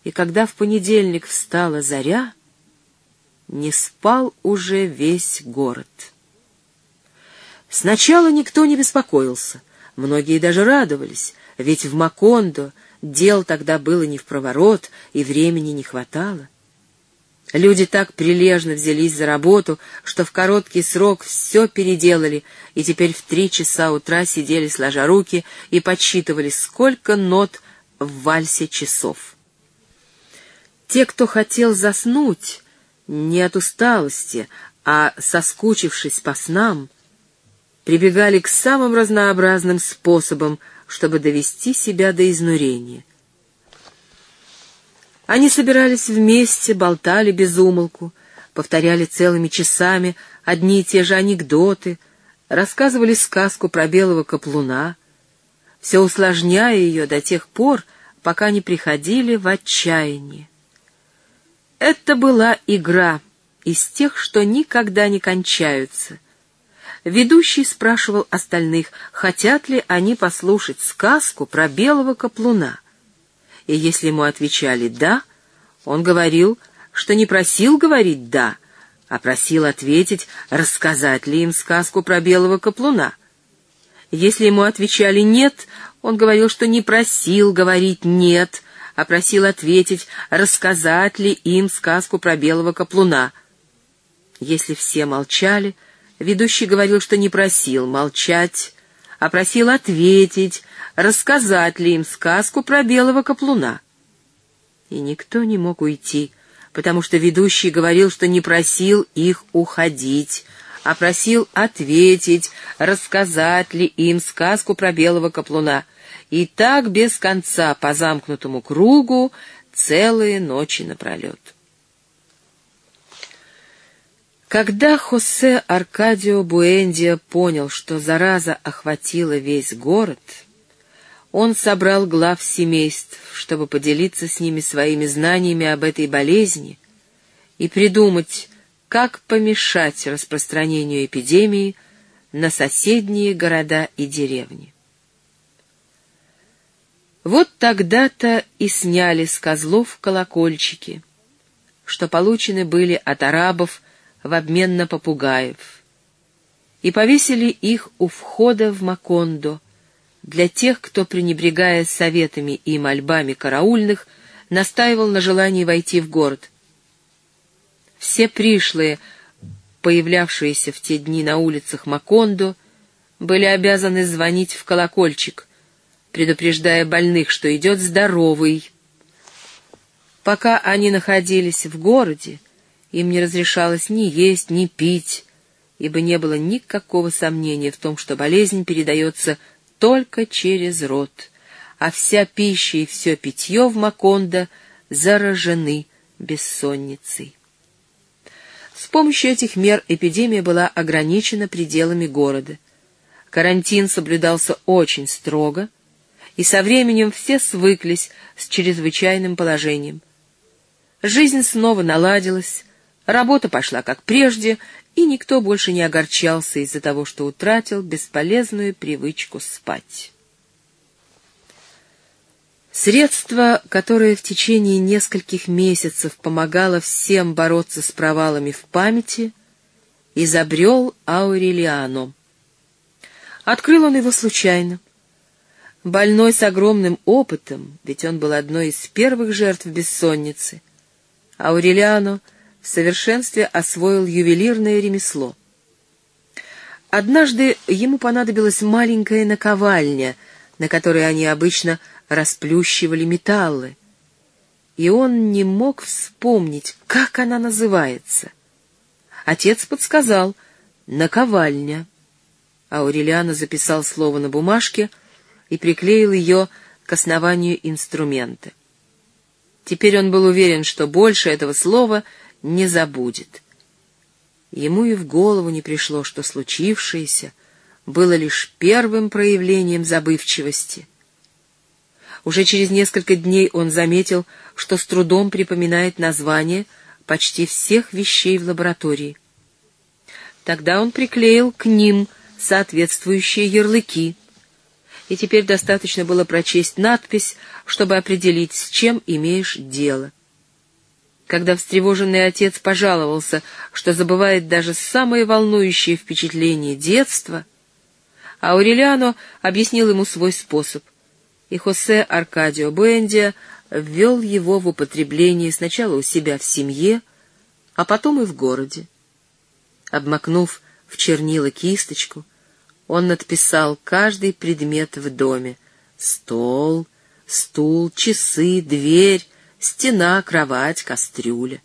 и когда в понедельник встала заря, не спал уже весь город. Сначала никто не беспокоился, многие даже радовались, ведь в Макондо дел тогда было не впроворот, и времени не хватало. Люди так прилежно взялись за работу, что в короткий срок все переделали, и теперь в 3 часа утра сидели сложа руки и подсчитывали, сколько нот в вальсе часов. Те, кто хотел заснуть, не от усталости, а соскучившись по снам, прибегали к самым разнообразным способам, чтобы довести себя до изнурения. Они собирались вместе, болтали без умолку, повторяли целыми часами одни и те же анекдоты, рассказывали сказку про белого каплуна, все усложняя ее до тех пор, пока не приходили в отчаяние. Это была игра из тех, что никогда не кончаются. Ведущий спрашивал остальных, хотят ли они послушать сказку про белого каплуна. И если ему отвечали «да», он говорил, что не просил говорить «да», а просил ответить, рассказать ли им сказку про белого каплуна. Если ему отвечали «нет», он говорил, что не просил говорить «нет», а просил ответить, рассказать ли им сказку про белого каплуна. Если все молчали, ведущий говорил, что не просил молчать, а просил ответить, рассказать ли им сказку про белого каплуна. И никто не мог уйти, потому что ведущий говорил, что не просил их уходить, а просил ответить, рассказать ли им сказку про белого каплуна. И так без конца по замкнутому кругу целые ночи напролет. Когда Хосе Аркадио Буэндиа понял, что зараза охватила весь город, он собрал глав семейств, чтобы поделиться с ними своими знаниями об этой болезни и придумать, как помешать распространению эпидемии на соседние города и деревни. Вот тогда-то и сняли с козлов колокольчики, что получены были от арабов в обмен на попугаев, и повесили их у входа в Макондо для тех, кто, пренебрегая советами и мольбами караульных, настаивал на желании войти в город. Все пришлые, появлявшиеся в те дни на улицах Макондо, были обязаны звонить в колокольчик, предупреждая больных, что идет здоровый. Пока они находились в городе, им не разрешалось ни есть, ни пить, ибо не было никакого сомнения в том, что болезнь передается только через рот, а вся пища и все питье в Макондо заражены бессонницей. С помощью этих мер эпидемия была ограничена пределами города. Карантин соблюдался очень строго, и со временем все свыклись с чрезвычайным положением. Жизнь снова наладилась, работа пошла как прежде, и никто больше не огорчался из-за того, что утратил бесполезную привычку спать. Средство, которое в течение нескольких месяцев помогало всем бороться с провалами в памяти, изобрел Аурелиано. Открыл он его случайно. Больной с огромным опытом, ведь он был одной из первых жертв бессонницы, Аурелиано в совершенстве освоил ювелирное ремесло. Однажды ему понадобилась маленькая наковальня, на которой они обычно расплющивали металлы, и он не мог вспомнить, как она называется. Отец подсказал: «наковальня». Аурелиано записал слово на бумажке и приклеил ее к основанию инструмента. Теперь он был уверен, что больше этого слова не забудет. Ему и в голову не пришло, что случившееся было лишь первым проявлением забывчивости. Уже через несколько дней он заметил, что с трудом припоминает название почти всех вещей в лаборатории. Тогда он приклеил к ним соответствующие ярлыки. и теперь достаточно было прочесть надпись, чтобы определить, с чем имеешь дело. Когда встревоженный отец пожаловался, что забывает даже самые волнующие впечатления детства, Аурелиано объяснил ему свой способ, и Хосе Аркадио Буэндиа ввел его в употребление сначала у себя в семье, а потом и в городе. Обмакнув в чернила кисточку, он надписал каждый предмет в доме: стол, стул, часы, дверь, стена, кровать, кастрюля.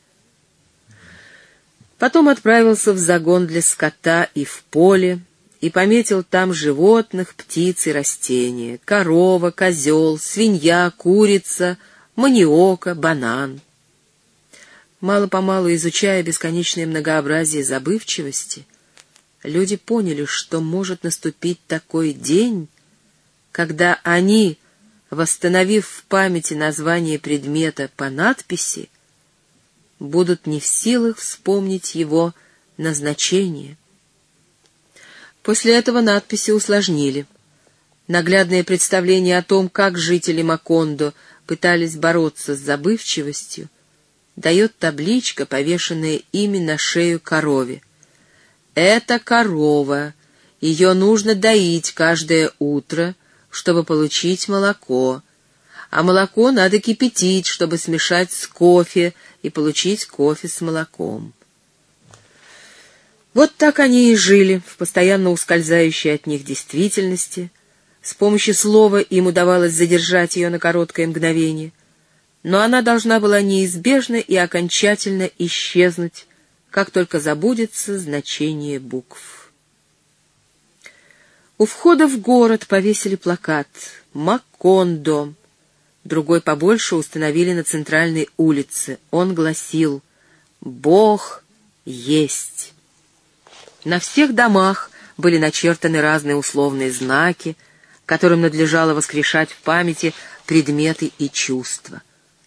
Потом отправился в загон для скота и в поле, и пометил там животных, птиц и растения: корова, козел, свинья, курица, маниока, банан. Мало-помалу изучая бесконечное многообразие забывчивости, люди поняли, что может наступить такой день, когда они, восстановив в памяти название предмета по надписи, будут не в силах вспомнить его назначение. После этого надписи усложнили. Наглядное представление о том, как жители Макондо пытались бороться с забывчивостью, дает табличка, повешенная ими на шею корове. Это корова, ее нужно доить каждое утро, чтобы получить молоко, а молоко надо кипятить, чтобы смешать с кофе и получить кофе с молоком. Вот так они и жили в постоянно ускользающей от них действительности. С помощью слова им удавалось задержать ее на короткое мгновение, но она должна была неизбежно и окончательно исчезнуть, как только забудется значение букв. У входа в город повесили плакат «Макондо», другой побольше установили на центральной улице. Он гласил: «Бог есть». На всех домах были начертаны разные условные знаки, которым надлежало воскрешать в памяти предметы и чувства.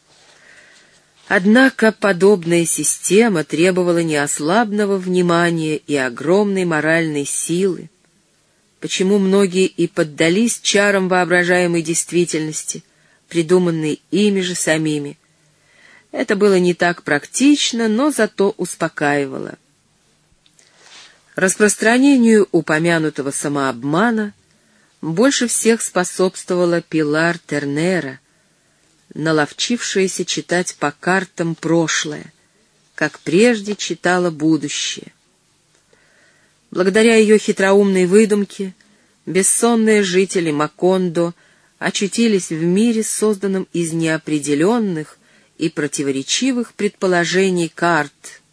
Однако подобная система требовала неослабного внимания и огромной моральной силы, почему многие и поддались чарам воображаемой действительности, придуманной ими же самими. Это было не так практично, но зато успокаивало. Распространению упомянутого самообмана больше всех способствовала Пилар Тернера, наловчившаяся читать по картам прошлое, как прежде читала будущее. Благодаря ее хитроумной выдумке бессонные жители Макондо очутились в мире, созданном из неопределенных и противоречивых предположений карт,